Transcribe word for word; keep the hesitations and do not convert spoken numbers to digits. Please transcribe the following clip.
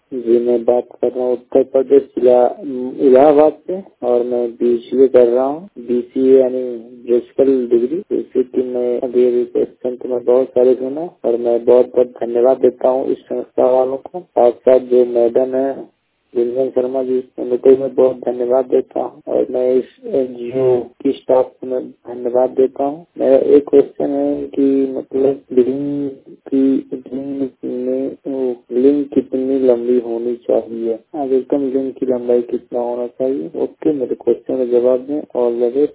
जी, मैं बात कर रहा हूँ उत्तर प्रदेश जिला इलाहाबाद से और मैं बीसीए कर रहा हूँ। बीसीए यानी प्रिंसिपल डिग्री। इसी की मैं अभी अभी क्वेश्चन तो मैं बहुत सारे सुना और मैं बहुत बहुत धन्यवाद देता हूँ इस संस्था वालों को। साथ साथ जो मैडम है गुंजन शर्मा जी, उनको मैं बहुत धन्यवाद देता हूँ और मैं इस एनजीओ की स्टाफ को मैं धन्यवाद देता हूँ। मेरा एक क्वेश्चन है कि मतलब लिंक की लिंक में लिंक कितनी लंबी होनी चाहिए? अधिकतम लिंक की लंबाई कितना होना चाहिए? ओके, मेरे क्वेश्चन का जवाब दें। All the best.